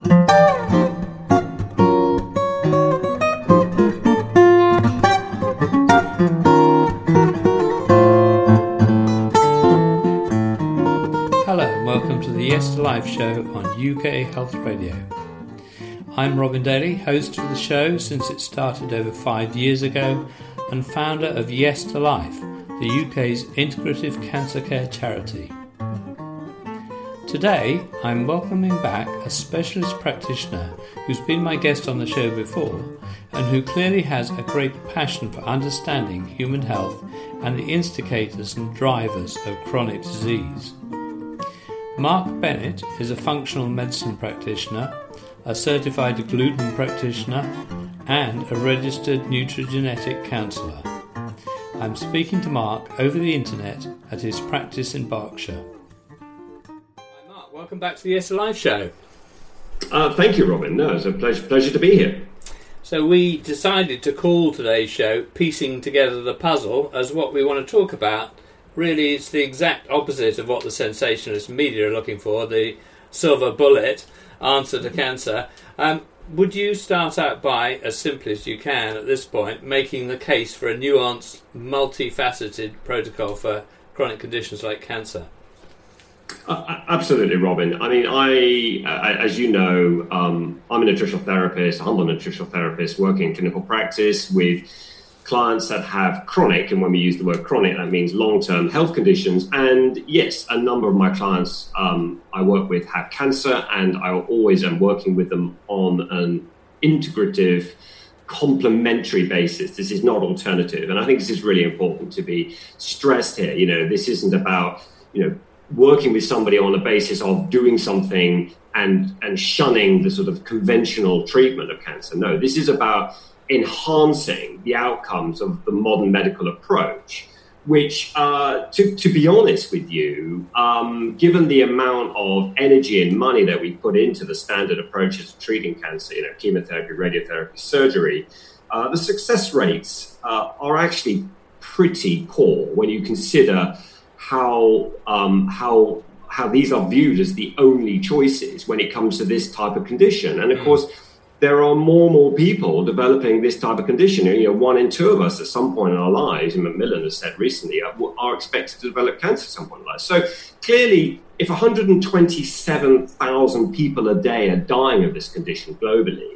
Hello and welcome to the Yes to Life show on UK Health Radio. I'm Robin Daly, host of the show since it started over 5 years ago and founder of Yes to Life, the UK's integrative cancer care charity. Today I'm welcoming back a specialist practitioner who's been my guest on the show before and who clearly has a great passion for understanding human health and the instigators and drivers of chronic disease. Mark Bennett is a functional medicine practitioner, a certified gluten practitioner and a registered nutrigenetic counsellor. I'm speaking to Mark over the internet at his practice in Berkshire. Hi Mark, welcome back to the Yes to Life show. Thank you, Robin. No, it's a pleasure to be here. So we decided to call today's show Piecing Together the Puzzle, as what we want to talk about really is the exact opposite of what the sensationalist media are looking for, the silver bullet answer to cancer. Would you start out by, as simply as you can at this point, making the case for a nuanced, multifaceted protocol for chronic conditions like cancer? Absolutely, Robin. I mean, as you know, I'm a nutritional therapist, a humble nutritional therapist working in clinical practice with clients that have chronic, and when we use the word chronic, that means long-term health conditions. And yes, a number of my clients I work with have cancer, and I always am working with them on an integrative, complementary basis. This is not alternative. And I think this is really important to be stressed here. You know, this isn't about, working with somebody on the basis of doing something and shunning the sort of conventional treatment of cancer. No, this is about enhancing the outcomes of the modern medical approach, which, to be honest with you, given the amount of energy and money that we put into the standard approaches of treating cancer, chemotherapy, radiotherapy, surgery, the success rates are actually pretty poor when you consider how these are viewed as the only choices when it comes to this type of condition. And of course, there are more and more people developing this type of condition. 1 in 2 of us at some point in our lives, and Macmillan has said recently, are expected to develop cancer at some point in life. So clearly, if 127,000 people a day are dying of this condition globally,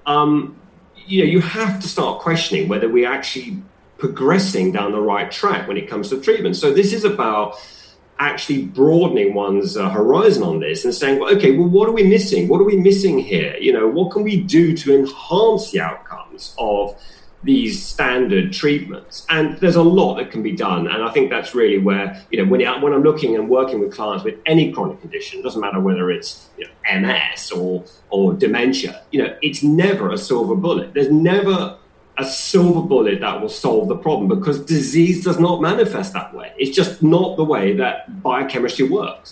you have to start questioning whether we're actually progressing down the right track when it comes to treatment. So this is about actually broadening one's horizon on this and saying, what are we missing? What are we missing here? What can we do to enhance the outcomes of these standard treatments? And there's a lot that can be done. And I think that's really where, when I'm looking and working with clients with any chronic condition, it doesn't matter whether it's MS or dementia, it's never a silver bullet. There's never a silver bullet that will solve the problem, because disease does not manifest that way. It's just not the way that biochemistry works.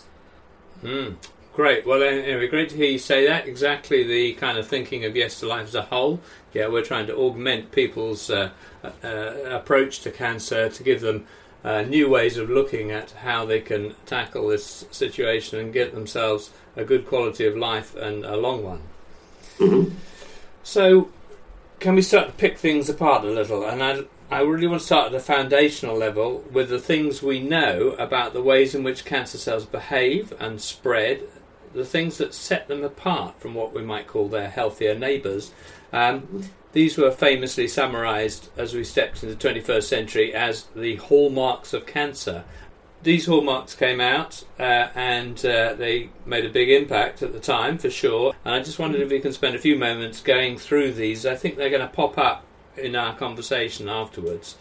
Great. Well, anyway, great to hear you say that. Exactly the kind of thinking of Yes to Life as a whole. Yeah, we're trying to augment people's approach to cancer to give them new ways of looking at how they can tackle this situation and get themselves a good quality of life and a long one. Mm-hmm. So, can we start to pick things apart a little? And I really want to start at the foundational level with the things we know about the ways in which cancer cells behave and spread, the things that set them apart from what we might call their healthier neighbours. These were famously summarised as we stepped into the 21st century as the hallmarks of cancer. These hallmarks came out and they made a big impact at the time, for sure. And I just wondered if we can spend a few moments going through these. I think they're going to pop up in our conversation afterwards.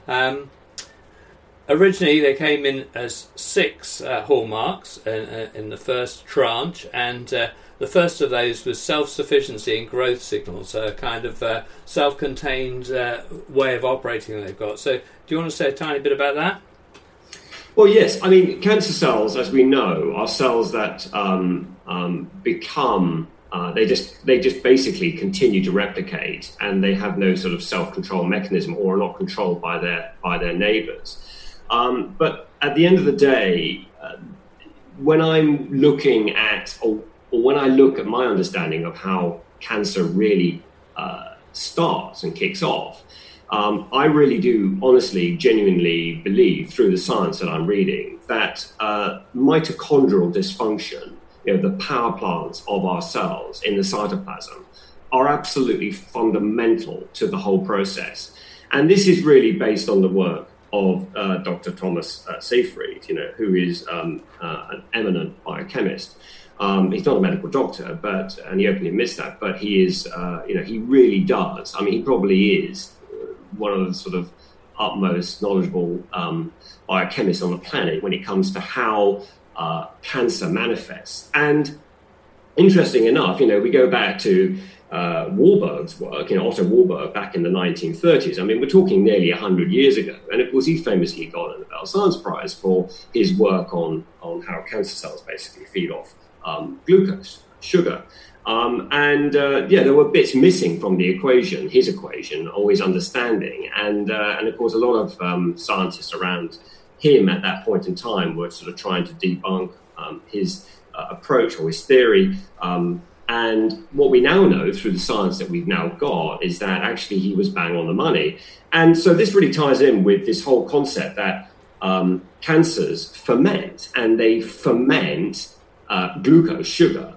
Originally, they came in as 6 hallmarks in the first tranche, and the first of those was self-sufficiency and growth signals, a kind of self-contained way of operating that they've got. So do you want to say a tiny bit about that? Well, yes. I mean, cancer cells, as we know, are cells that become, they just basically continue to replicate, and they have no sort of self-control mechanism or are not controlled by their neighbors. But at the end of the day, when I'm looking at or when I look at my understanding of how cancer really starts and kicks off, I really do honestly, genuinely believe through the science that I'm reading that mitochondrial dysfunction, the power plants of our cells in the cytoplasm, are absolutely fundamental to the whole process. And this is really based on the work of Dr. Thomas Seyfried, who is an eminent biochemist. He's not a medical doctor, and he openly admits that, but he is, he really does. I mean, he probably is one of the sort of utmost knowledgeable biochemists on the planet when it comes to how cancer manifests. And interesting enough, we go back to Warburg's work, Otto Warburg, back in the 1930s. I mean, we're talking nearly 100 years ago. And of course, he famously got a Nobel Science Prize for his work on how cancer cells basically feed off glucose, sugar. There were bits missing from the equation, his equation, or his understanding. And of course, a lot of scientists around him at that point in time were sort of trying to debunk his approach or his theory. And what we now know through the science that we've now got is that actually he was bang on the money. And so this really ties in with this whole concept that cancers ferment, and they ferment glucose, sugar,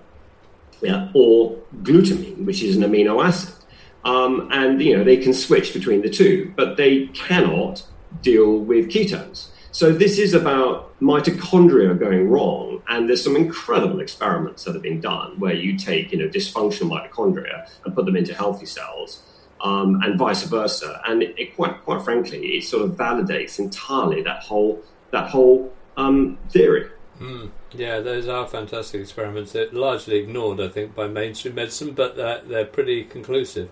or glutamine, which is an amino acid. They can switch between the two, but they cannot deal with ketones. So this is about mitochondria going wrong, and there's some incredible experiments that have been done where you take, dysfunctional mitochondria and put them into healthy cells, and vice versa. And it quite frankly, it sort of validates entirely that whole theory. Yeah, those are fantastic experiments. They're largely ignored, I think, by mainstream medicine, but they're pretty conclusive.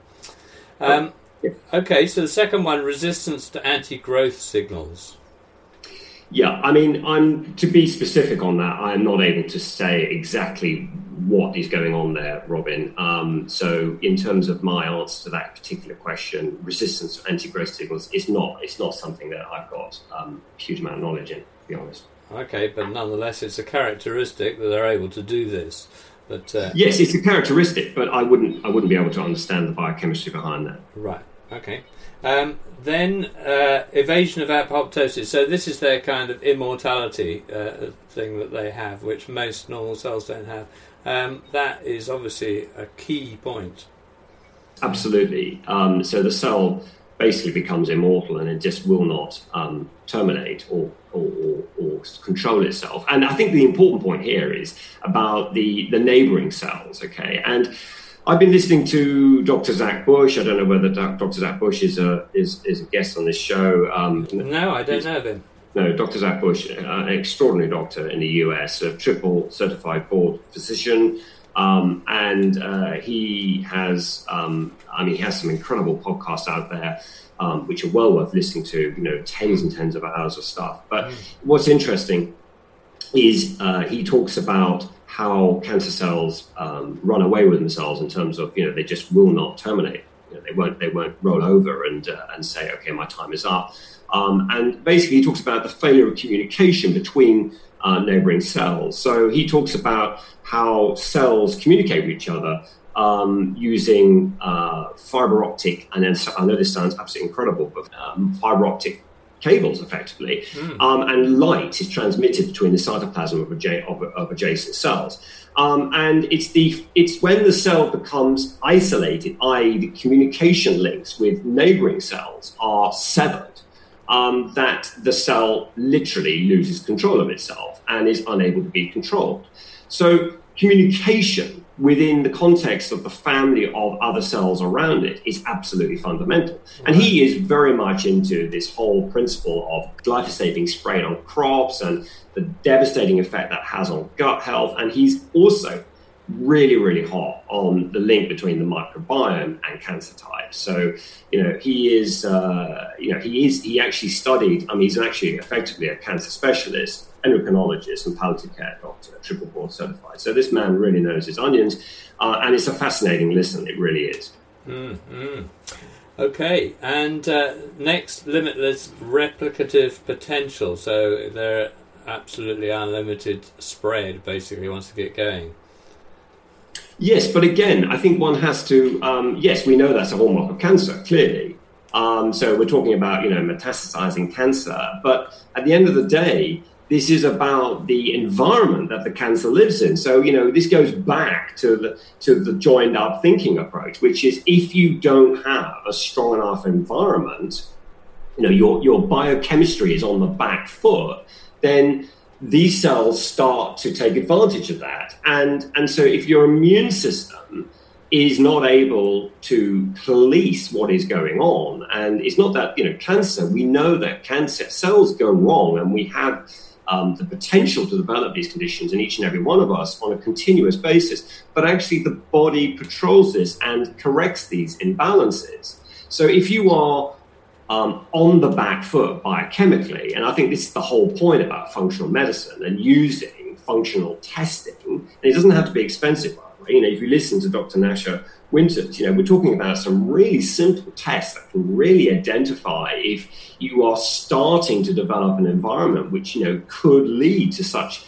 Okay, so the second one, resistance to anti-growth signals. Yeah, I mean, to be specific on that, I'm not able to say exactly what is going on there, Robin. So in terms of my answer to that particular question, resistance to anti-growth signals is not something that I've got a huge amount of knowledge in, to be honest. Okay, but nonetheless, it's a characteristic that they're able to do this. But yes, it's a characteristic, but I wouldn't be able to understand the biochemistry behind that. Right. Okay. Then evasion of apoptosis. So this is their kind of immortality thing that they have, which most normal cells don't have. That is obviously a key point. Absolutely. So the cell basically becomes immortal, and it just will not terminate or control itself. And I think the important point here is about the neighboring cells. Okay, and I've been listening to Dr. Zach Bush. I don't know whether Dr. Zach Bush is a guest on this show. No, I don't know of him. No, Dr. Zach Bush, an extraordinary doctor in the US, a triple certified board physician. He has some incredible podcasts out there, which are well worth listening to, tens and tens of hours of stuff. But what's interesting is he talks about how cancer cells run away with themselves in terms of, they just will not terminate. They won't roll over and say, okay, my time is up. And basically he talks about the failure of communication between neighboring cells. So he talks about how cells communicate with each other using fiber optic, and then I know this sounds absolutely incredible, but fiber optic cables, effectively, and light is transmitted between the cytoplasm of adjacent cells. And it's when the cell becomes isolated, i.e. the communication links with neighboring cells are severed, that the cell literally loses control of itself and is unable to be controlled. So communication within the context of the family of other cells around it is absolutely fundamental. And he is very much into this whole principle of glyphosate being sprayed on crops and the devastating effect that has on gut health. And he's also really, really hot on the link between the microbiome and cancer types. So, he actually studied, he's actually effectively a cancer specialist, endocrinologist and palliative care doctor, triple board certified. So this man really knows his onions, and it's a fascinating listen. It really is. Okay, and next, limitless replicative potential. So they're absolutely unlimited spread, basically, once they get going. Yes, but again, I think one has to, yes, we know that's a hallmark of cancer, clearly. So we're talking about, metastasizing cancer. But at the end of the day, this is about the environment that the cancer lives in. So, this goes back to the joined up thinking approach, which is if you don't have a strong enough environment, your biochemistry is on the back foot, then these cells start to take advantage of that. And so if your immune system is not able to police what is going on, and it's not that, cancer, we know that cancer cells go wrong, and we have the potential to develop these conditions in each and every one of us on a continuous basis. But actually the body patrols this and corrects these imbalances. So if you are on the back foot biochemically, and I think this is the whole point about functional medicine and using functional testing, and it doesn't have to be expensive, by the way. If you listen to Dr. Nasha Winters, we're talking about some really simple tests that can really identify if you are starting to develop an environment which, could lead to such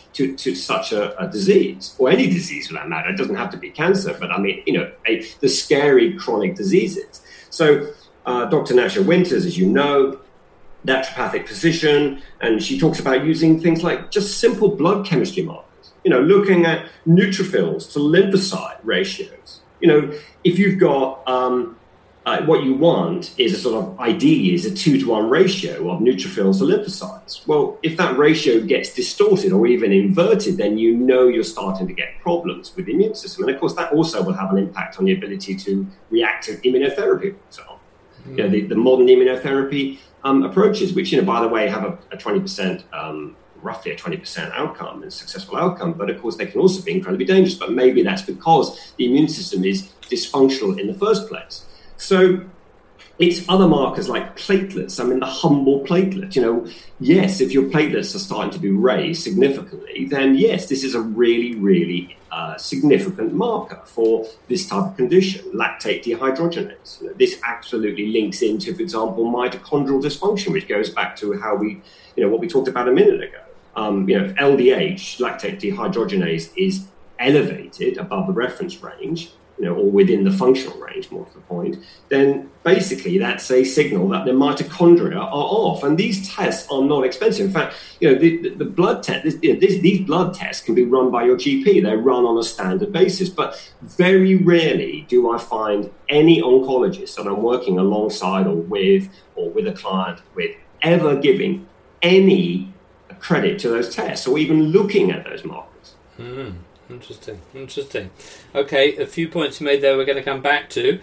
a disease, or any disease for that matter. It doesn't have to be cancer, but I mean, the scary chronic diseases. So Dr. Nasha Winters, as you know, naturopathic physician, and she talks about using things like just simple blood chemistry markers, looking at neutrophils to lymphocyte ratios. If you've got what you want is a sort of ideally is a 2-to-1 ratio of neutrophils to lymphocytes. Well, if that ratio gets distorted or even inverted, then you're starting to get problems with the immune system. And of course, that also will have an impact on the ability to react to immunotherapy, for example. The modern immunotherapy approaches, which, by the way, have a 20%, roughly a 20% outcome and successful outcome. But of course, they can also be incredibly dangerous. But maybe that's because the immune system is dysfunctional in the first place. So it's other markers like platelets. I mean, the humble platelet. Yes, if your platelets are starting to be raised significantly, then yes, this is a really, really significant marker for this type of condition, lactate dehydrogenase. This absolutely links into, for example, mitochondrial dysfunction, which goes back to how what we talked about a minute ago. If LDH, lactate dehydrogenase, is elevated above the reference range, or within the functional range, more to the point, then basically that's a signal that the mitochondria are off. And these tests are not expensive. In fact, the blood test, these blood tests can be run by your GP. They're run on a standard basis. But very rarely do I find any oncologist that I'm working alongside or with a client with ever giving any credit to those tests or even looking at those markers. Interesting. Okay, a few points you made there we're going to come back to.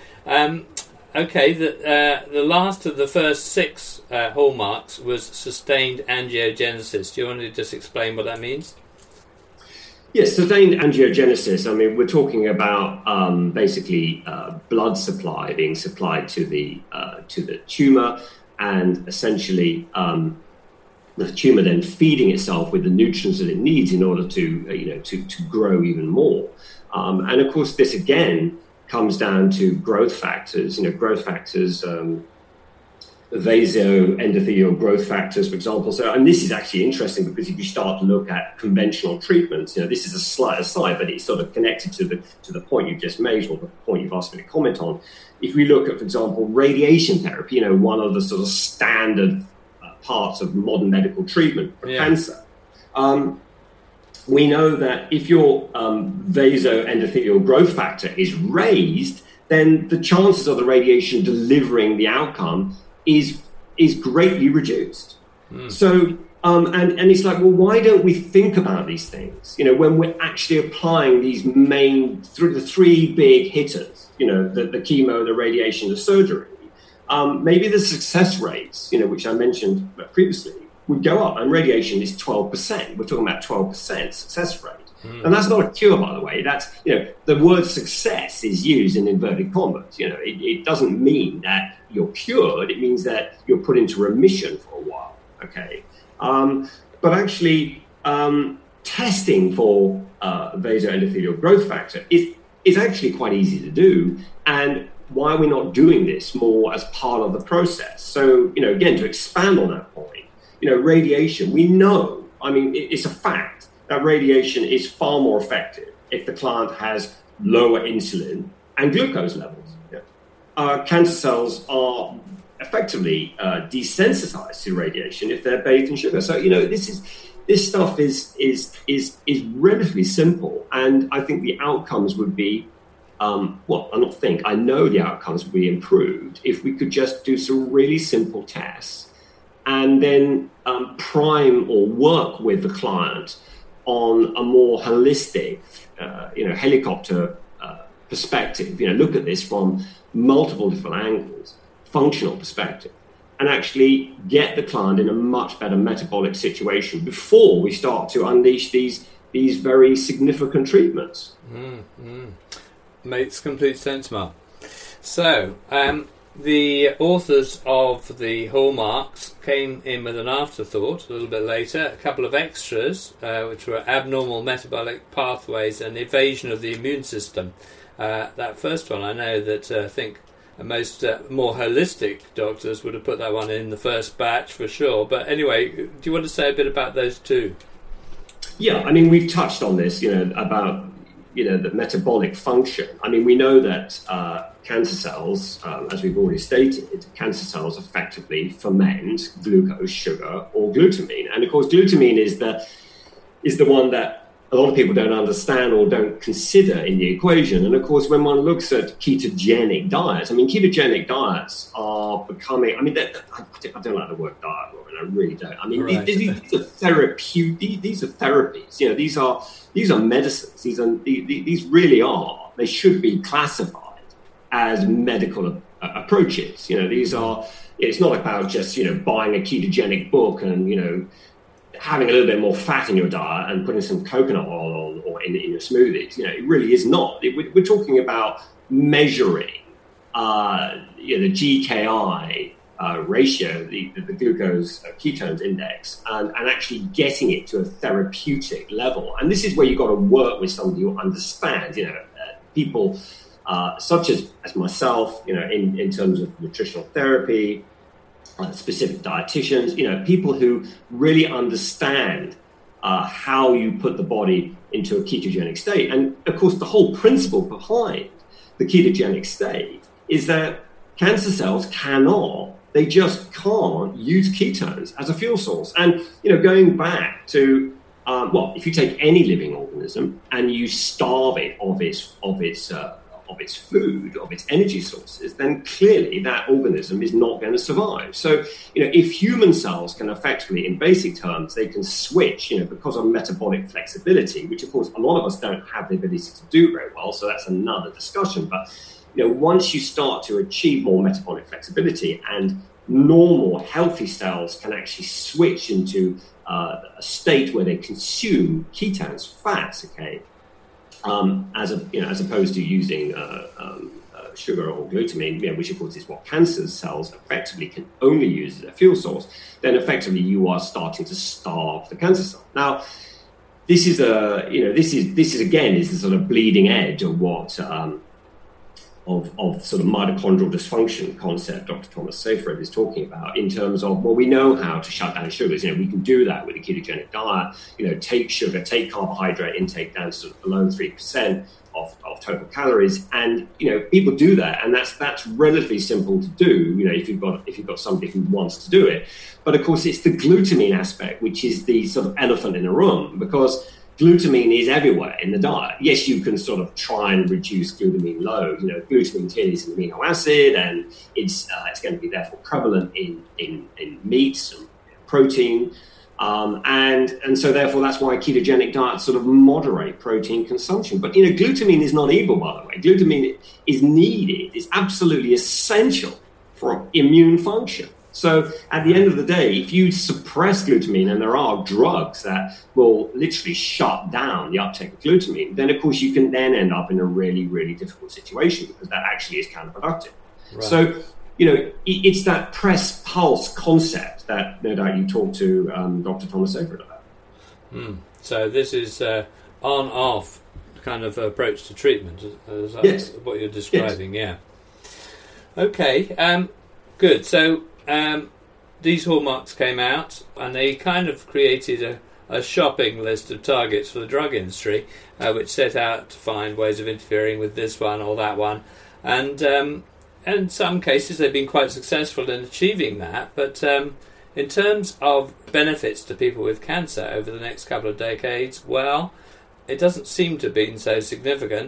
The last of the first 6 hallmarks was sustained angiogenesis. Do you want to just explain what that means? Yes, sustained angiogenesis. I mean, we're talking about basically blood supply being supplied to the tumour, and essentially the tumour then feeding itself with the nutrients that it needs in order to grow even more. And of course, this again comes down to growth factors. Vasoendothelial growth factors, for example. So, and this is actually interesting because if you start to look at conventional treatments, this is a slight aside, but it's sort of connected to the point you just made, or the point you've asked me to comment on. If we look at, for example, radiation therapy, one of the sort of standard parts of modern medical treatment for cancer. We know that if your vasoendothelial growth factor is raised, then the chances of the radiation delivering the outcome is greatly reduced. So, and it's like, well, why don't we think about these things, when we're actually applying these the 3 big hitters, the chemo, the radiation, the surgery. Maybe the success rates, which I mentioned previously, would go up. And radiation is 12%. We're talking about 12% success rate. And that's not a cure, by the way. That's, the word success is used in inverted commas. It doesn't mean that you're cured. It means that you're put into remission for a while. Okay. But actually, testing for vasoendothelial growth factor is actually quite easy to do. And why are we not doing this more as part of the process? So, again, to expand on that point, radiation, we know, it's a fact that radiation is far more effective if the client has lower insulin and glucose levels. Cancer cells are effectively desensitized to radiation if they're bathed in sugar. So this stuff is relatively simple, and I think the outcomes would be I know the outcomes would be improved if we could just do some really simple tests and then prime or work with the client on a more holistic, helicopter perspective. Look at this from multiple different angles, functional perspective, and actually get the client in a much better metabolic situation before we start to unleash these very significant treatments. Makes complete sense, Mark. So, the authors of the hallmarks came in with an afterthought a little bit later, a couple of extras, which were abnormal metabolic pathways and evasion of the immune system. That first one, I know that I think most more holistic doctors would have put that one in the first batch for sure. But anyway, do you want to say a bit about those two? Yeah, I mean, we've touched on this, about the metabolic function. I mean, we know that cancer cells, as we've already stated, cancer cells effectively ferment glucose, sugar, or glutamine. And of course, glutamine is the one that a lot of people don't understand or don't consider in the equation. And of course, when one looks at ketogenic diets, ketogenic diets are becoming, I don't like the word diet, Robin, I really don't. Right. These are therapeutic, these are therapies, these are medicines, these really are, they should be classified as medical approaches. These are, it's not about just, buying a ketogenic book and, having a little bit more fat in your diet and putting some coconut oil or in your smoothies. It really is not. We're talking about measuring, the GKI ratio, the glucose ketones index, and actually getting it to a therapeutic level. And this is where you've got to work with somebody who understands, people such as myself, in terms of nutritional therapy, specific dietitians, people who really understand how you put the body into a ketogenic state. And of course, the whole principle behind the ketogenic state is that cancer cells they just can't use ketones as a fuel source. And, going back to, if you take any living organism and you starve it of its food, of its energy sources, then clearly that organism is not going to survive. So, if human cells can effectively, in basic terms, they can switch, because of metabolic flexibility, which of course a lot of us don't have the ability to do very well, so that's another discussion. But, once you start to achieve more metabolic flexibility and normal, healthy cells can actually switch into a state where they consume ketones, fats, okay, as opposed to using sugar or glutamine, which of course is what cancer cells effectively can only use as a fuel source, then effectively you are starting to starve the cancer cell. Now, this is again the sort of bleeding edge of what of sort of mitochondrial dysfunction concept Dr. Thomas Seyfried is talking about, in terms of, we know how to shut down sugars. We can do that with a ketogenic diet. Take sugar, take carbohydrate intake down to sort of below 3% of total calories, and people do that, and that's relatively simple to do. If you've got somebody who wants to do it, but of course it's the glutamine aspect which is the sort of elephant in the room, because glutamine is everywhere in the diet. Yes, you can sort of try and reduce glutamine load. Glutamine clearly is an amino acid, and it's going to be therefore prevalent in meats and protein, and so therefore that's why ketogenic diets sort of moderate protein consumption. But glutamine is not evil, by the way. Glutamine is needed. It's absolutely essential for immune function. So at the end of the day, if you suppress glutamine, and there are drugs that will literally shut down the uptake of glutamine, then of course you can then end up in a really, really difficult situation, because that actually is counterproductive. Right. So, it's that press pulse concept that no doubt you talked to Dr. Thomas Seyfried about. So this is on-off kind of approach to treatment, is that yes. what you're describing? Yes. Yeah. Okay, good. So these hallmarks came out, and they kind of created a shopping list of targets for the drug industry, which set out to find ways of interfering with this one or that one. And in some cases, they've been quite successful in achieving that. But in terms of benefits to people with cancer over the next couple of decades, well, it doesn't seem to have been so significant.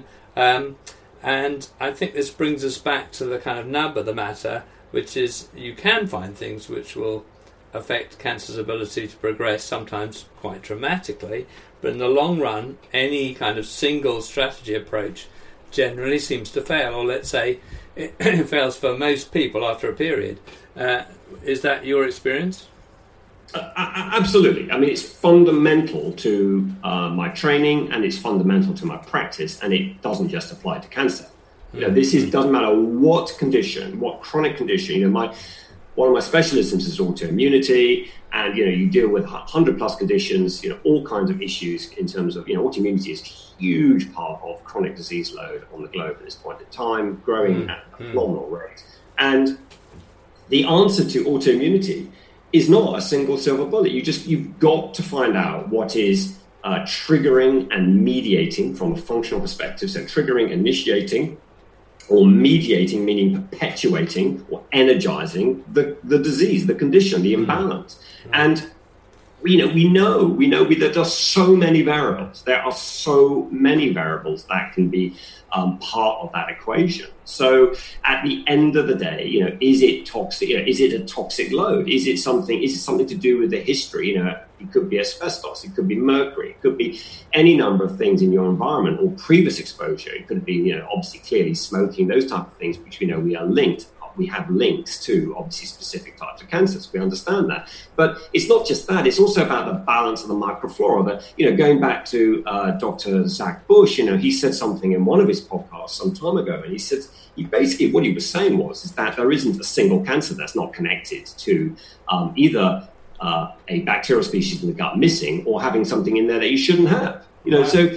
And I think this brings us back to the kind of nub of the matter, which is you can find things which will affect cancer's ability to progress, sometimes quite dramatically, but in the long run, any kind of single strategy approach generally seems to fail, or let's say it fails for most people after a period. Is that your experience? Absolutely. I mean, it's fundamental to my training, and it's fundamental to my practice, and it doesn't just apply to cancer. Doesn't matter what condition, what chronic condition. One of my specialisms is autoimmunity, and you deal with 100+ conditions, all kinds of issues in terms of autoimmunity is a huge part of chronic disease load on the globe at this point in time, growing at a phenomenal rate. And the answer to autoimmunity is not a single silver bullet. You've got to find out what is triggering and mediating from a functional perspective. So triggering, initiating, or mediating, meaning perpetuating or energizing the disease, the condition, the imbalance. And we know that there are so many variables. There are so many variables that can be part of that equation. So at the end of the day, is it toxic? Is it a toxic load? Is it something to do with the history? It could be asbestos, it could be mercury, it could be any number of things in your environment or previous exposure. It could be, obviously clearly smoking, those type of things, which we are linked. We have links to obviously specific types of cancers. We understand that. But it's not just that. It's also about the balance of the microflora. Going back to Dr. Zach Bush, he said something in one of his podcasts some time ago. And he said, what he was saying is that there isn't a single cancer that's not connected to either a bacterial species in the gut missing or having something in there that you shouldn't have. So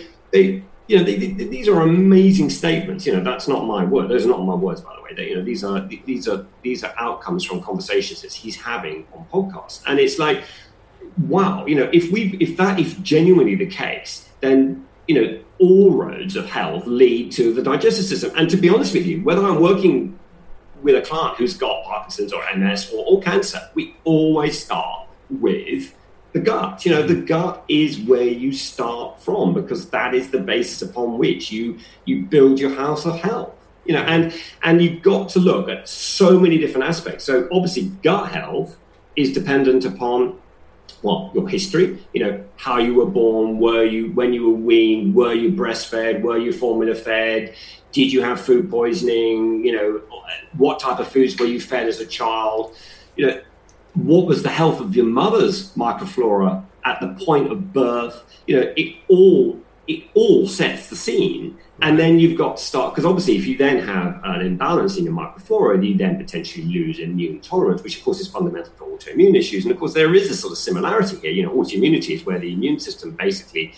these are amazing statements. That's not my word. Those are not my words, by the way. These are outcomes from conversations that he's having on podcasts, and it's like, wow. If that is genuinely the case, then all roads of health lead to the digestive system. And to be honest with you, whether I'm working with a client who's got Parkinson's or MS or cancer, we always start with the gut. The gut is where you start from, because that is the basis upon which you build your house of health. And you've got to look at so many different aspects. So obviously gut health is dependent upon your history, how you were born, when you were weaned, were you breastfed, were you formula fed, did you have food poisoning, what type of foods were you fed as a child, what was the health of your mother's microflora at the point of birth. It all sets the scene. And then you've got to start, because obviously if you then have an imbalance in your microflora, you then potentially lose immune tolerance, which of course is fundamental for autoimmune issues. And of course there is a sort of similarity here. Autoimmunity is where the immune system basically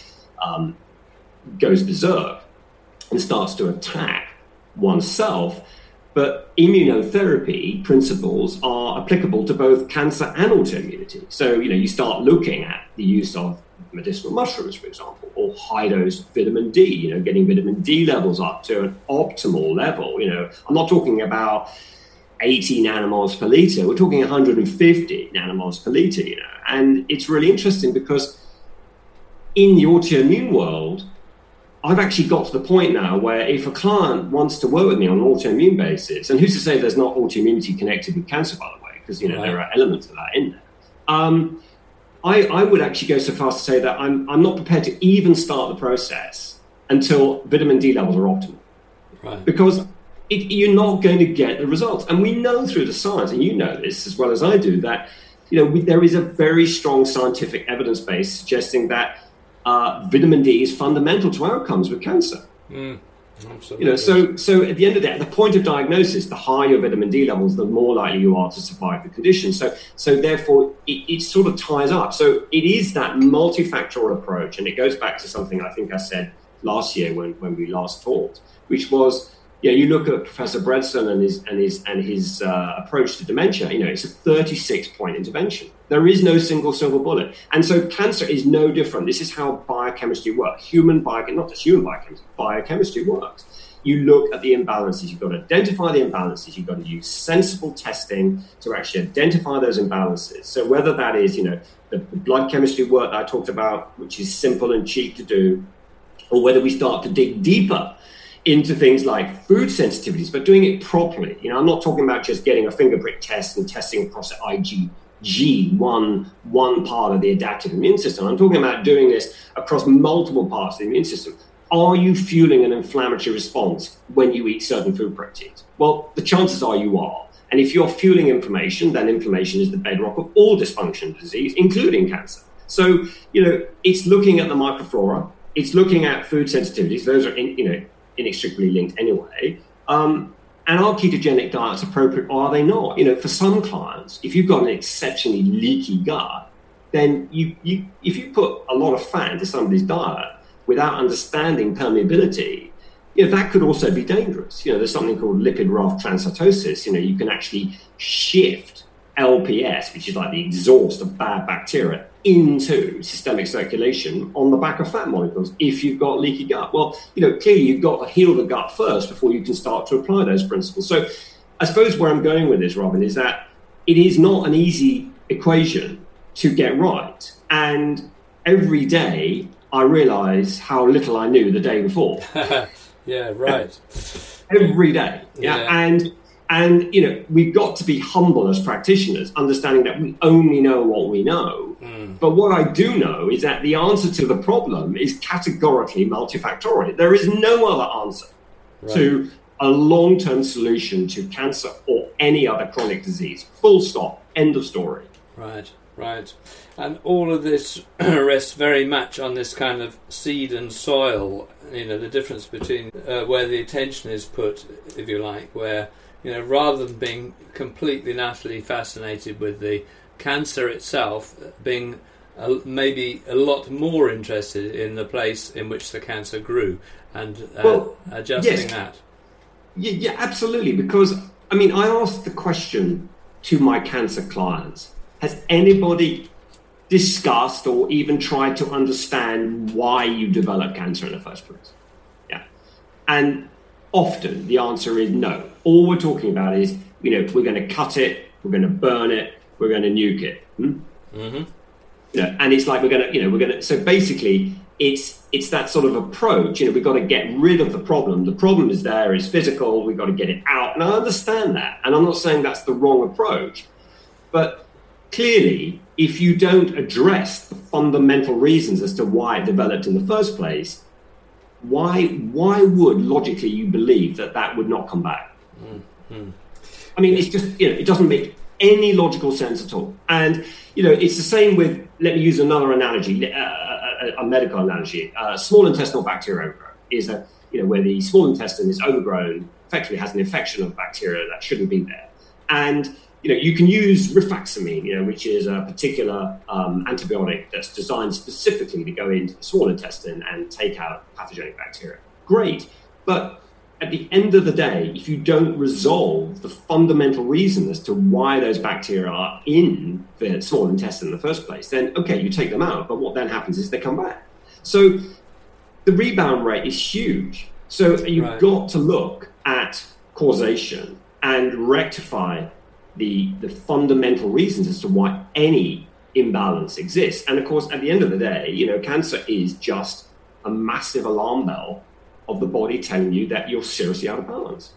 goes berserk and starts to attack oneself. But immunotherapy principles are applicable to both cancer and autoimmunity. So, you start looking at the use of medicinal mushrooms, for example, or high-dose vitamin D, getting vitamin D levels up to an optimal level. I'm not talking about 80 nanomoles per liter. We're talking 150 nanomoles per liter, And it's really interesting because in the autoimmune world, I've actually got to the point now where if a client wants to work with me on an autoimmune basis, and who's to say there's not autoimmunity connected with cancer, by the way, because, there are elements of that in there. I would actually go so far as to say that I'm not prepared to even start the process until vitamin D levels are optimal. Right. Because you're not going to get the results. And we know through the science, and you know this as well as I do, that there is a very strong scientific evidence base suggesting that vitamin D is fundamental to outcomes with cancer. Absolutely. So at the end of the day, at the point of diagnosis, the higher your vitamin D levels, the more likely you are to survive the condition. So therefore, it sort of ties up. So it is that multifactorial approach, and it goes back to something I think I said last year when we last talked, which was You look at Professor Bredesen and his approach to dementia. It's a 36-point intervention. There is no single bullet, and so cancer is no different. This is how biochemistry works. Not just human biochemistry, biochemistry works. You look at the imbalances. You've got to identify the imbalances. You've got to use sensible testing to actually identify those imbalances. So whether that is, the blood chemistry work that I talked about, which is simple and cheap to do, or whether we start to dig deeper into things like food sensitivities, but doing it properly. I'm not talking about just getting a finger prick test and testing across IgG, one part of the adaptive immune system. I'm talking about doing this across multiple parts of the immune system. Are you fueling an inflammatory response when you eat certain food proteins? Well, the chances are you are. And if you're fueling inflammation, then inflammation is the bedrock of all dysfunction disease, including cancer. So, it's looking at the microflora. It's looking at food sensitivities. Those are, inextricably linked anyway. And are ketogenic diets appropriate or are they not? For some clients, if you've got an exceptionally leaky gut, then if you put a lot of fat into somebody's diet without understanding permeability, that could also be dangerous. There's something called lipid raft transcytosis. You can actually shift LPS, which is like the exhaust of bad bacteria, into systemic circulation on the back of fat molecules if you've got leaky gut. Well, clearly you've got to heal the gut first before you can start to apply those principles. So I suppose where I'm going with this, Robin, is that it is not an easy equation to get right. And every day I realize how little I knew the day before. Yeah, right. Every day. And we've got to be humble as practitioners, understanding that we only know what we know. But what I do know is that the answer to the problem is categorically multifactorial. There is no other answer to a long-term solution to cancer or any other chronic disease. Full stop. End of story. Right. And all of this rests very much on this kind of seed and soil, the difference between where the attention is put, if you like, where, rather than being completely and utterly fascinated with the cancer itself, being maybe a lot more interested in the place in which the cancer grew and adjusting that. Yeah, absolutely. Because, I asked the question to my cancer clients, has anybody discussed or even tried to understand why you develop cancer in the first place? Yeah. And often the answer is no. All we're talking about is, we're going to cut it, we're going to burn it, we're going to nuke it. Mm-hmm. And it's like we're going to. So basically, it's that sort of approach. We've got to get rid of the problem. The problem is there, is physical. We've got to get it out. And I understand that, and I'm not saying that's the wrong approach, but clearly, if you don't address the fundamental reasons as to why it developed in the first place, why would logically you believe that would not come back? Mm-hmm. It's just, it doesn't make any logical sense at all. And, it's the same with, let me use another analogy, a medical analogy. Small intestinal bacterial overgrowth is where the small intestine is overgrown, effectively has an infection of bacteria that shouldn't be there. And you can use rifaximin, which is a particular antibiotic that's designed specifically to go into the small intestine and take out pathogenic bacteria. Great. But at the end of the day, if you don't resolve the fundamental reason as to why those bacteria are in the small intestine in the first place, then, okay, you take them out. But what then happens is they come back. So the rebound rate is huge. So you've got to look at causation and rectify the fundamental reasons as to why any imbalance exists. And of course, at the end of the day, cancer is just a massive alarm bell of the body telling you that you're seriously out of balance.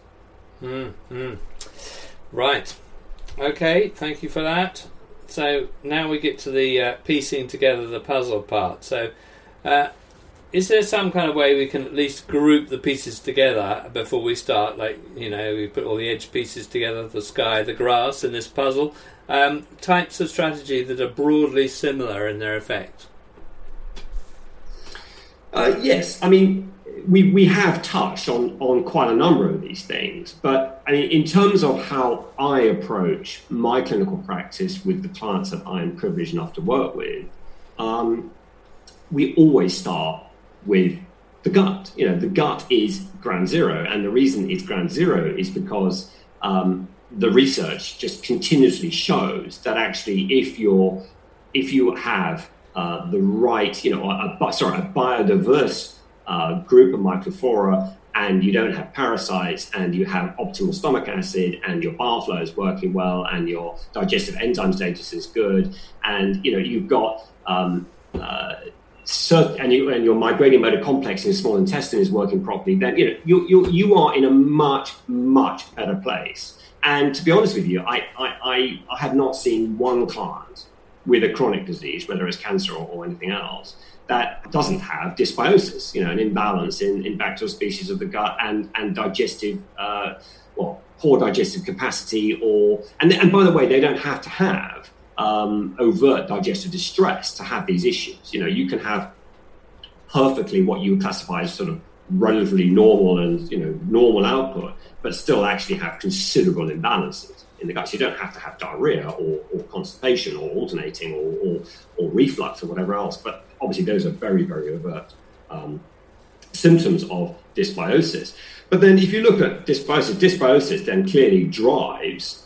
Right. Okay, thank you for that. So now we get to the piecing together the puzzle part. So is there some kind of way we can at least group the pieces together before we start? Like, we put all the edge pieces together, the sky, the grass in this puzzle. Types of strategy that are broadly similar in their effect. Yes. We have touched on quite a number of these things, but in terms of how I approach my clinical practice with the clients that I am privileged enough to work with, we always start with the gut. The gut is ground zero, and the reason it's ground zero is because the research just continuously shows that actually, if you have the right, a biodiverse group of microflora, and you don't have parasites, and you have optimal stomach acid, and your bile flow is working well, and your digestive enzyme status is good, and you've got and your migrating motor complex in the small intestine is working properly, then you are in a much, much better place. And to be honest with you, I have not seen one client with a chronic disease, whether it's cancer or anything else, that doesn't have dysbiosis, an imbalance in bacterial species of the gut and digestive, poor digestive capacity, and by the way, they don't have to have overt digestive distress to have these issues. You can have perfectly what you would classify as sort of relatively normal and normal output, but still actually have considerable imbalances in the gut. So you don't have to have diarrhea or constipation or alternating or reflux or whatever else. But obviously those are very, very overt symptoms of dysbiosis. But then if you look at dysbiosis then clearly drives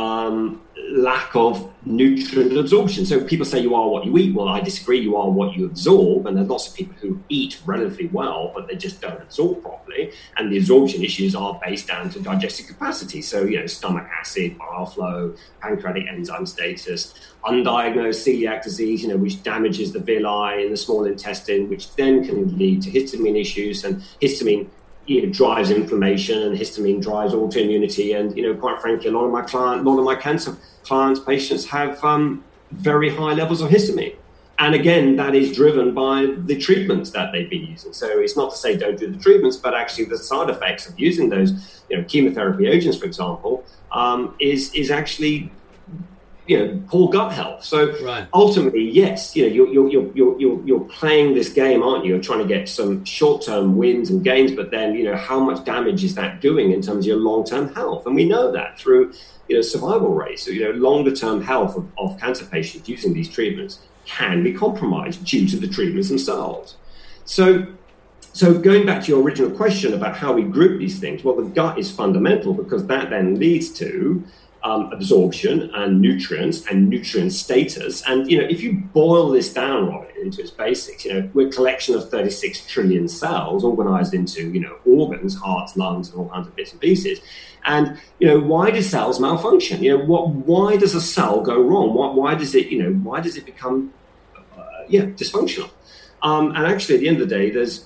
lack of nutrient absorption. So people say you are what you eat. Well, I disagree. You are what you absorb. And there's lots of people who eat relatively well, but they just don't absorb properly. And the absorption issues are based down to digestive capacity. So, stomach acid, bile flow, pancreatic enzyme status, undiagnosed celiac disease, which damages the villi in the small intestine, which then can lead to histamine issues. And histamine drives inflammation, and histamine drives autoimmunity. And quite frankly, a lot of my cancer clients, patients have very high levels of histamine. And again, that is driven by the treatments that they've been using. So it's not to say don't do the treatments, but actually the side effects of using those, chemotherapy agents, for example, is actually poor gut health. So right. Ultimately, yes, you're playing this game, aren't you? You're trying to get some short-term wins and gains, but then how much damage is that doing in terms of your long-term health? And we know that through survival rates. So longer-term health of cancer patients using these treatments can be compromised due to the treatments themselves. So going back to your original question about how we group these things, well, the gut is fundamental because that then leads to absorption and nutrients and nutrient status. And, if you boil this down, Robin, into its basics, we're a collection of 36 trillion cells organized into, organs, hearts, lungs, and all kinds of bits and pieces. And, why do cells malfunction? Why does a cell go wrong? Why does it become, dysfunctional? And actually, at the end of the day,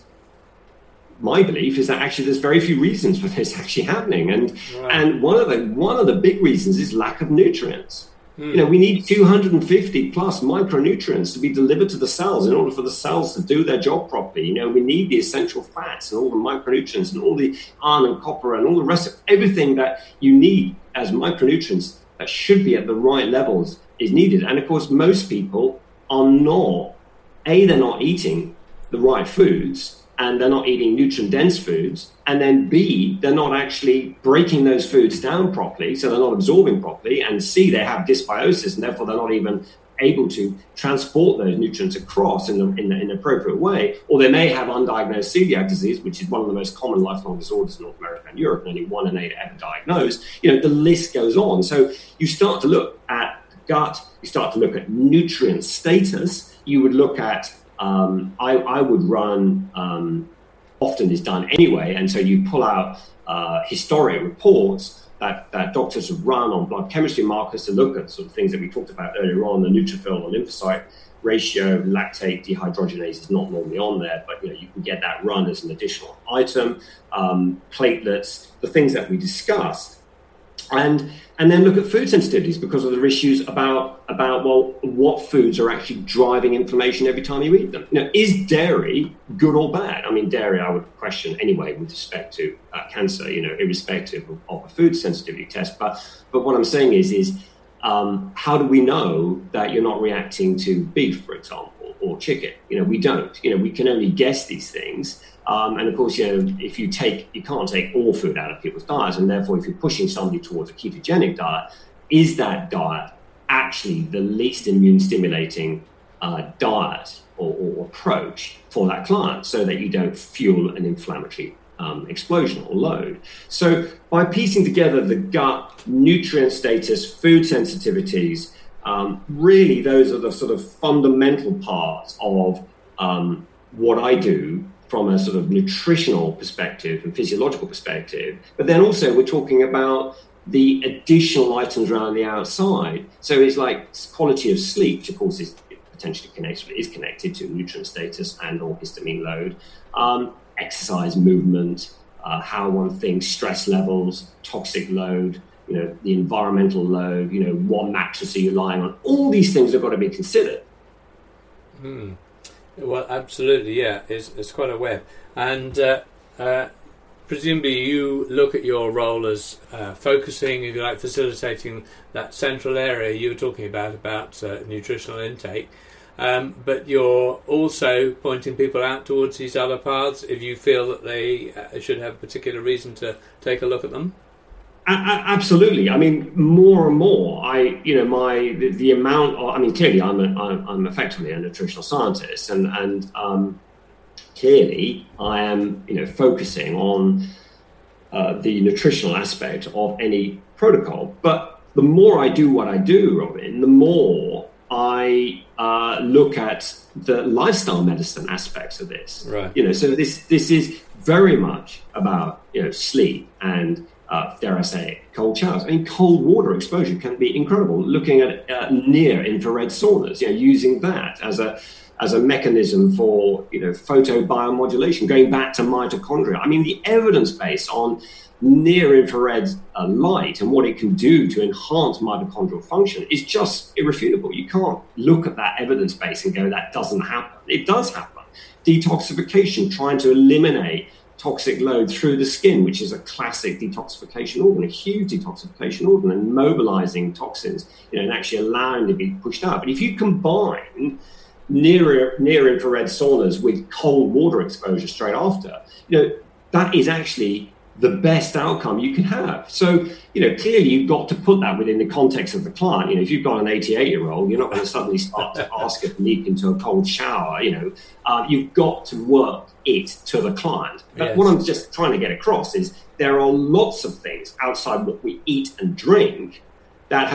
my belief is that actually there's very few reasons for this actually happening, and right. And one of the big reasons is lack of nutrients. We need 250 plus micronutrients to be delivered to the cells in order for the cells to do their job properly. We need the essential fats and all the micronutrients and all the iron and copper and all the rest of everything that you need as micronutrients that should be at the right levels is needed. And of course, most people are not, they're not eating the right foods, and they're not eating nutrient-dense foods, and then B, they're not actually breaking those foods down properly, so they're not absorbing properly, and C, they have dysbiosis, and therefore they're not even able to transport those nutrients across in an appropriate way, or they may have undiagnosed celiac disease, which is one of the most common lifelong disorders in North America and Europe, and only 1 in 8 ever diagnosed. The list goes on. So you start to look at gut, you start to look at nutrient status, you would look at I would run, often is done anyway, and so you pull out historic reports that doctors have run on blood chemistry markers to look at sort of things that we talked about earlier on, the neutrophil or lymphocyte ratio, lactate dehydrogenase is not normally on there, but you can get that run as an additional item, platelets, the things that we discussed. And then look at food sensitivities because of the issues about what foods are actually driving inflammation every time you eat them. Is dairy good or bad? I mean, dairy I would question anyway with respect to cancer, irrespective of a food sensitivity test. But what I'm saying is how do we know that you're not reacting to beef, for example, or chicken? We don't. We can only guess these things. And of course, if you can't take all food out of people's diets, and therefore, if you're pushing somebody towards a ketogenic diet, is that diet actually the least immune stimulating diet or approach for that client so that you don't fuel an inflammatory explosion or load. So by piecing together the gut, nutrient status, food sensitivities, really those are the sort of fundamental parts of what I do from a sort of nutritional perspective and physiological perspective. But then also we're talking about the additional items around the outside. So it's like quality of sleep, which of course is potentially connected to nutrient status and or histamine load, exercise, movement, how one thinks, stress levels, toxic load, the environmental load, what mattress are you lying on? All these things have got to be considered. Well, absolutely, yeah. It's quite a web. And presumably you look at your role as focusing, if you like, facilitating that central area you were talking about nutritional intake. But you're also pointing people out towards these other paths if you feel that they should have a particular reason to take a look at them. Absolutely. I mean, more and more, the amount of, I mean, clearly I'm effectively a nutritional scientist and clearly I am, focusing on the nutritional aspect of any protocol. But the more I do what I do, Robin, the more I look at the lifestyle medicine aspects of this. Right. So this is very much about, sleep and dare I say, cold showers. I mean, cold water exposure can be incredible. Looking at near infrared saunas, using that as a mechanism for photobiomodulation, going back to mitochondria. I mean, the evidence base on near infrared light and what it can do to enhance mitochondrial function is just irrefutable. You can't look at that evidence base and go, that doesn't happen. It does happen. Detoxification, trying to eliminate toxic load through the skin, which is a classic detoxification organ, a huge detoxification organ, and mobilizing toxins, and actually allowing them to be pushed out. But if you combine near infrared saunas with cold water exposure straight after, that is actually the best outcome you can have. So, clearly you've got to put that within the context of the client. If you've got an 88-year-old, you're not going to suddenly start to ask if they need into a cold shower. You've got to work it to the client. But yes. What I'm just trying to get across is there are lots of things outside what we eat and drink that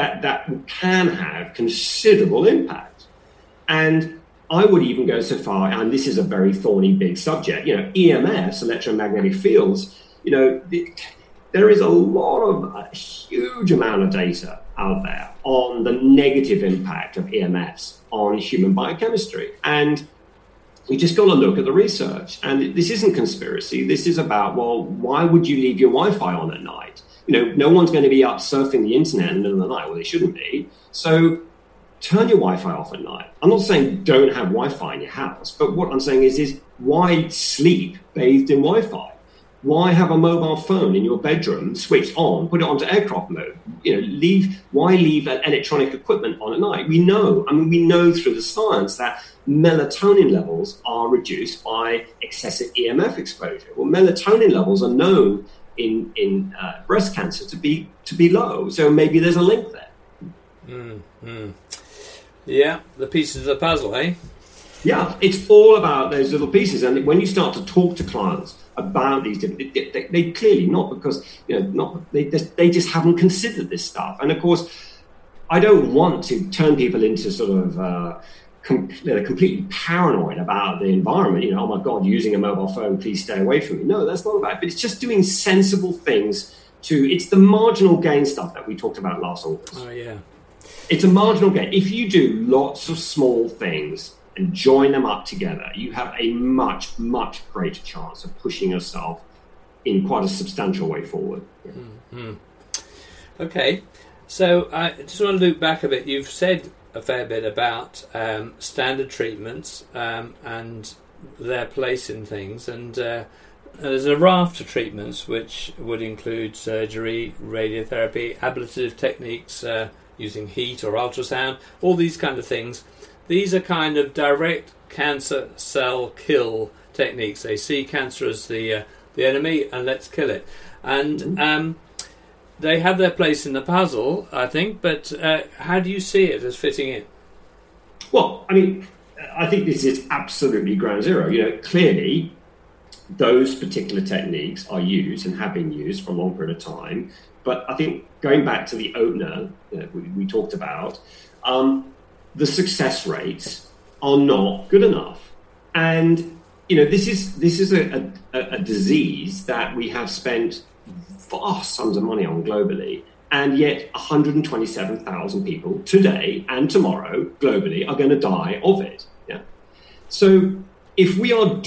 can have considerable impact. And I would even go so far, and this is a very thorny, big subject, EMFs, electromagnetic fields, there is a huge amount of data out there on the negative impact of EMFs on human biochemistry. And we just got to look at the research. And this isn't conspiracy. This is about, well, why would you leave your Wi-Fi on at night? No one's going to be up surfing the internet in the middle of the night. Well, they shouldn't be. So turn your Wi-Fi off at night. I'm not saying don't have Wi-Fi in your house, but what I'm saying is why sleep bathed in Wi-Fi? Why have a mobile phone in your bedroom switched on, put it onto aircraft mode? Why leave electronic equipment on at night? We know through the science that melatonin levels are reduced by excessive EMF exposure. Well, melatonin levels are known in breast cancer to be low, so maybe there's a link there. Mm-hmm. Yeah, the pieces of the puzzle, eh? Yeah, it's all about those little pieces. And when you start to talk to clients about these, they clearly not because they just haven't considered this stuff. And of course, I don't want to turn people into sort of completely paranoid about the environment. Oh my God, using a mobile phone, please stay away from me. No, that's not about it. But it's just doing sensible things. It's the marginal gain stuff that we talked about last August. Oh yeah. It's a marginal gain. If you do lots of small things and join them up together, you have a much, much greater chance of pushing yourself in quite a substantial way forward. Yeah. Mm-hmm. Okay, so I just want to loop back a bit. You've said a fair bit about standard treatments and their place in things, and there's a raft of treatments which would include surgery, radiotherapy, ablative techniques, using heat or ultrasound, all these kind of things. These are kind of direct cancer cell kill techniques. They see cancer as the enemy and let's kill it. And they have their place in the puzzle, I think, but how do you see it as fitting in? Well, I mean, I think this is absolutely ground zero. Clearly, those particular techniques are used and have been used for a long period of time. But I think going back to the opener we talked about, the success rates are not good enough. And, this is a disease that we have spent vast sums of money on globally. And yet 127,000 people today and tomorrow globally are going to die of it. Yeah. So if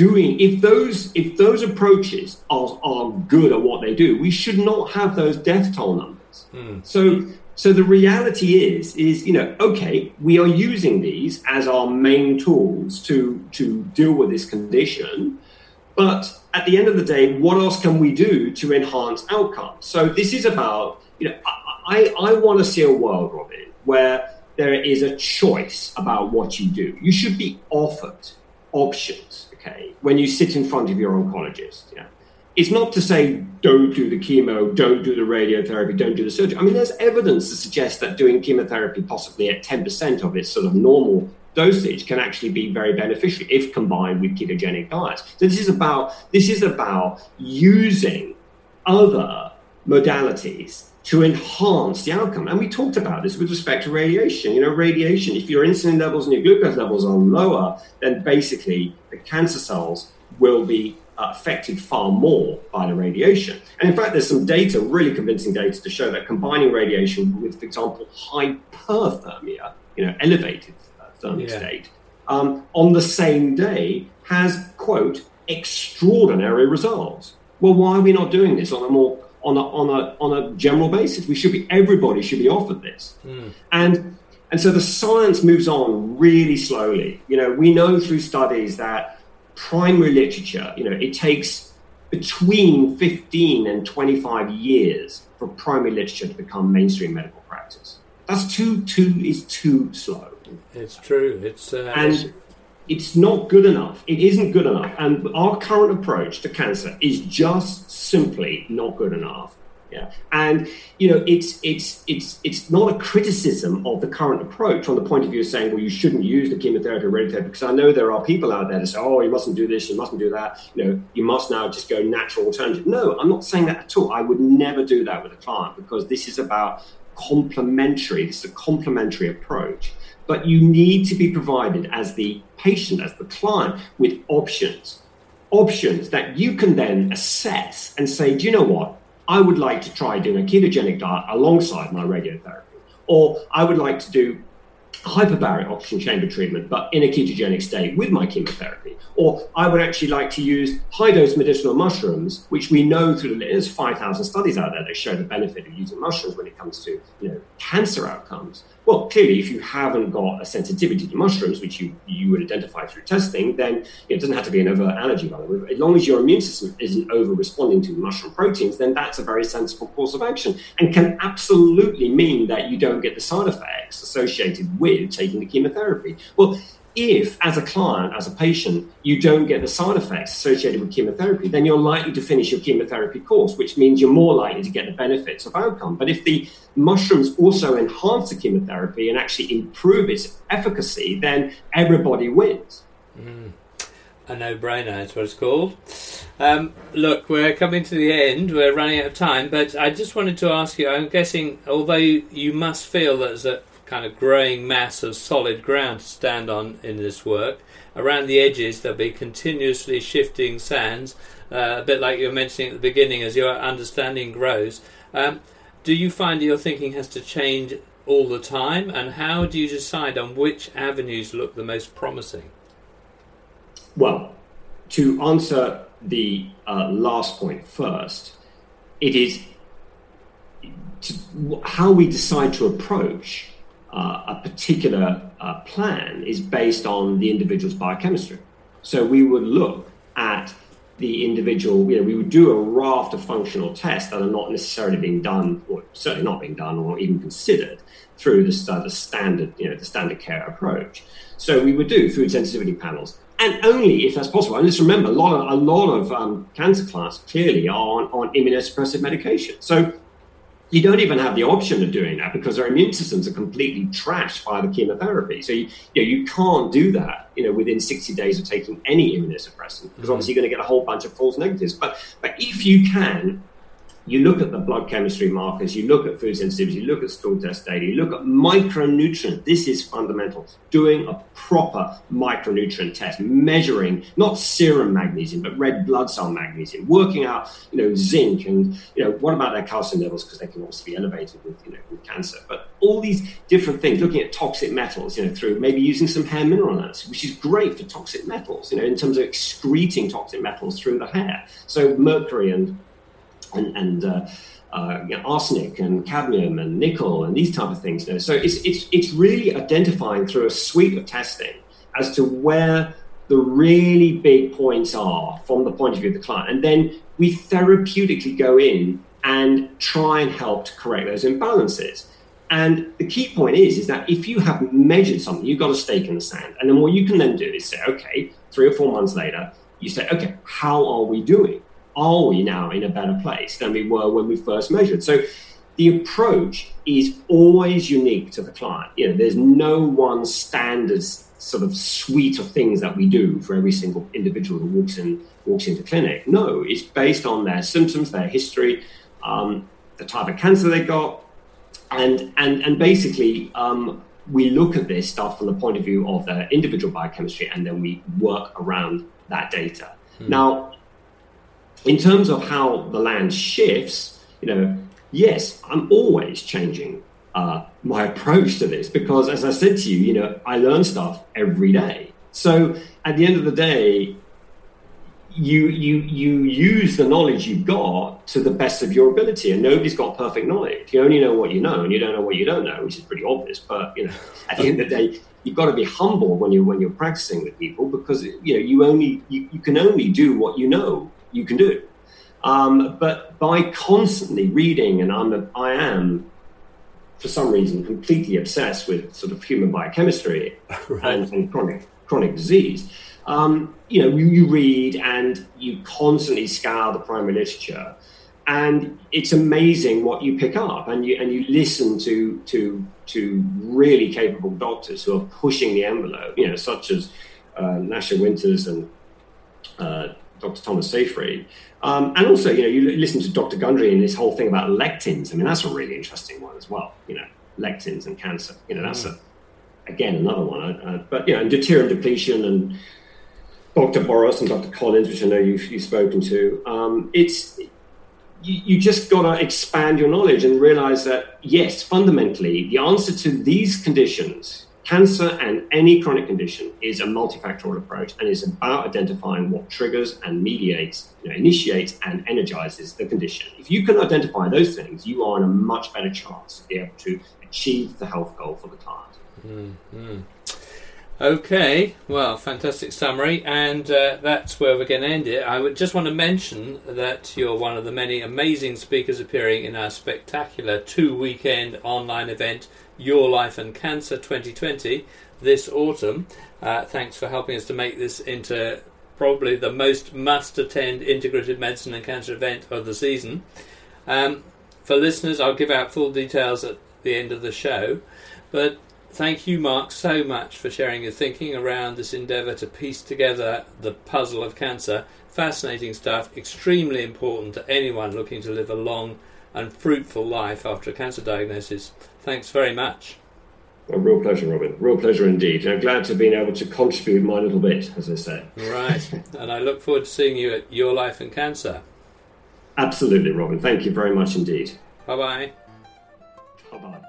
those approaches are good at what they do, we should not have those death toll numbers. So the reality is, okay, we are using these as our main tools to deal with this condition. But at the end of the day, what else can we do to enhance outcomes? So this is about, I want to see a world, Robin, where there is a choice about what you do. You should be offered options, okay, when you sit in front of your oncologist. Yeah. It's not to say don't do the chemo, don't do the radiotherapy, don't do the surgery. I mean, there's evidence to suggest that doing chemotherapy possibly at 10% of its sort of normal dosage can actually be very beneficial if combined with ketogenic diets. So this is about using other modalities to enhance the outcome. And we talked about this with respect to radiation. Radiation, if your insulin levels and your glucose levels are lower, then basically the cancer cells will be affected far more by the radiation. And in fact, there's some data, really convincing data, to show that combining radiation with, for example, hyperthermia, elevated thermic state, on the same day has, quote, extraordinary results. Well, why are we not doing this on a general basis? Everybody should be offered this. And so the science moves on really slowly. We know through studies that primary literature, it takes between 15 and 25 years for primary literature to become mainstream medical practice. That's too slow. It's true. And it's not good enough. It isn't good enough. And our current approach to cancer is just simply not good enough. Yeah. And, it's not a criticism of the current approach from the point of view of saying, well, you shouldn't use the chemotherapy or radiotherapy, because I know there are people out there that say, oh, you mustn't do this, you mustn't do that. You must now just go natural alternative. No, I'm not saying that at all. I would never do that with a client, because this is about complementary. This is a complementary approach. But you need to be provided as the patient, as the client, with options that you can then assess and say, do you know what? I would like to try doing a ketogenic diet alongside my radiotherapy. Or I would like to do hyperbaric oxygen chamber treatment, but in a ketogenic state with my chemotherapy. Or I would actually like to use high-dose medicinal mushrooms, which we know there's 5,000 studies out there that show the benefit of using mushrooms when it comes to cancer outcomes. Well, clearly, if you haven't got a sensitivity to mushrooms, which you would identify through testing, then it doesn't have to be an overt allergy, by the way. As long as your immune system isn't over-responding to mushroom proteins, then that's a very sensible course of action and can absolutely mean that you don't get the side effects associated with taking the chemotherapy. Well, if, as a client, as a patient, you don't get the side effects associated with chemotherapy, then you're likely to finish your chemotherapy course, which means you're more likely to get the benefits of outcome. But if the mushrooms also enhance the chemotherapy and actually improve its efficacy, then everybody wins. A no-brainer is what it's called. Look, we're coming to the end. We're running out of time, but I just wanted to ask you, I'm guessing, although you must feel that there's a kind of growing mass of solid ground to stand on in this work, around the edges there'll be continuously shifting sands, a bit like you were mentioning at the beginning, as your understanding grows. Do you find your thinking has to change all the time, and how do you decide on which avenues look the most promising? Well, to answer the last point first, it is how we decide to approach a particular plan is based on the individual's biochemistry. So we would look at the individual, we would do a raft of functional tests that are not necessarily being done, or certainly not being done or even considered through the standard care approach. So we would do food sensitivity panels. And only if that's possible. And just remember, a lot of cancer clients clearly are on immunosuppressive medication. So you don't even have the option of doing that because their immune systems are completely trashed by the chemotherapy. So you can't do that, within 60 days of taking any immunosuppressant, because obviously you're going to get a whole bunch of false negatives. But if you can, you look at the blood chemistry markers, you look at food sensitivity, you look at stool test data, you look at micronutrient. This is fundamental. Doing a proper micronutrient test, measuring not serum magnesium, but red blood cell magnesium, working out, zinc and, what about their calcium levels, because they can also be elevated with cancer. But all these different things, looking at toxic metals, through maybe using some hair mineral analysis, which is great for toxic metals, in terms of excreting toxic metals through the hair. So mercury and arsenic and cadmium and nickel and these type of things. So it's really identifying through a suite of testing as to where the really big points are from the point of view of the client. And then we therapeutically go in and try and help to correct those imbalances. And the key point is that if you have measured something, you've got a stake in the sand. And then what you can then do is say, okay, 3 or 4 months later, you say, okay, how are we doing? Are we now in a better place than we were when we first measured? So the approach is always unique to the client. There's no one standard sort of suite of things that we do for every single individual who walks into clinic. No, it's based on their symptoms, their history, the type of cancer they got, and basically we look at this stuff from the point of view of their individual biochemistry, and then we work around that data. Now, in terms of how the land shifts, yes, I'm always changing my approach to this because, as I said to you, I learn stuff every day. So at the end of the day, you use the knowledge you've got to the best of your ability, and nobody's got perfect knowledge. You only know what you know, and you don't know what you don't know, which is pretty obvious. But at the end of the day, you've got to be humble when you're practicing with people, because you can only do what you know you can do. But by constantly reading, and I am for some reason completely obsessed with sort of human biochemistry right. and chronic disease. You read and you constantly scour the primary literature, and it's amazing what you pick up, and you listen to really capable doctors who are pushing the envelope, such as Nasha Winters and Dr. Thomas Seyfried. And also, you listen to Dr. Gundry and this whole thing about lectins. I mean, that's a really interesting one as well. Lectins and cancer. That's again another one. But and deuterium depletion and Dr. Boris and Dr. Collins, which I know you've spoken to. You just got to expand your knowledge and realize that yes, fundamentally, the answer to these conditions, cancer and any chronic condition, is a multifactorial approach, and is about identifying what triggers and mediates, initiates and energizes the condition. If you can identify those things, you are in a much better chance to be able to achieve the health goal for the client. Mm-hmm. Okay, well, fantastic summary, and that's where we're going to end it. I would just want to mention that you're one of the many amazing speakers appearing in our spectacular 2-weekend online event, Your Life and Cancer 2020, this autumn. Thanks for helping us to make this into probably the most must-attend integrative medicine and cancer event of the season. For listeners, I'll give out full details at the end of the show, but thank you, Mark, so much for sharing your thinking around this endeavour to piece together the puzzle of cancer. Fascinating stuff, extremely important to anyone looking to live a long and fruitful life after a cancer diagnosis. Thanks very much. A real pleasure, Robin. Real pleasure indeed. I'm glad to have been able to contribute my little bit, as I say. Right. And I look forward to seeing you at Your Life and Cancer. Absolutely, Robin. Thank you very much indeed. Bye-bye. Bye-bye.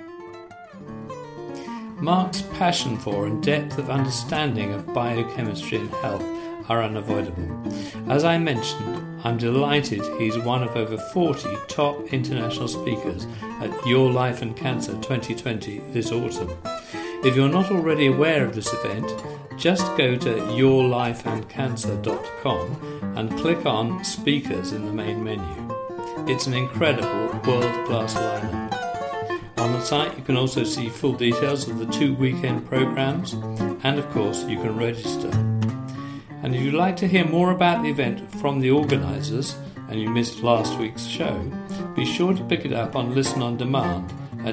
Mark's passion for and depth of understanding of biochemistry and health are unavoidable. As I mentioned, I'm delighted he's one of over 40 top international speakers at Your Life and Cancer 2020 this autumn. If you're not already aware of this event, just go to yourlifeandcancer.com and click on Speakers in the main menu. It's an incredible world-class lineup. On the site you can also see full details of the 2 weekend programs, and of course you can register. And if you'd like to hear more about the event from the organisers, and you missed last week's show, be sure to pick it up on Listen on Demand at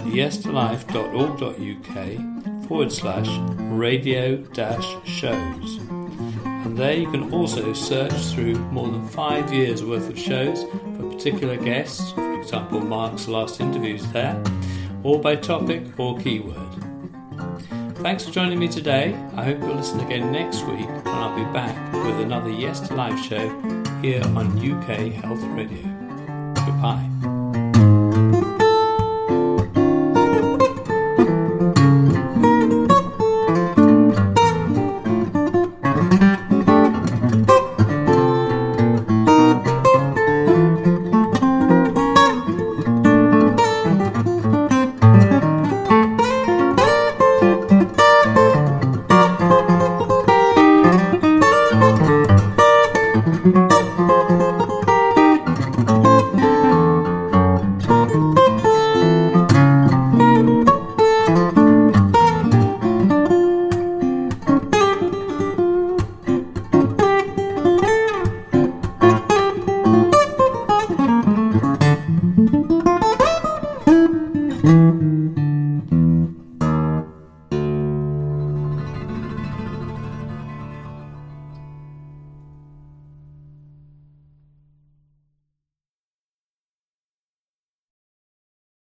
yestolife.org.uk/radio-shows. And there you can also search through more than 5 years worth of shows for particular guests, for example Mark's last interviews there, or by topic or keyword. Thanks for joining me today. I hope you'll listen again next week, and I'll be back with another Yes to Life show here on UK Health Radio. Goodbye. Mm-hmm.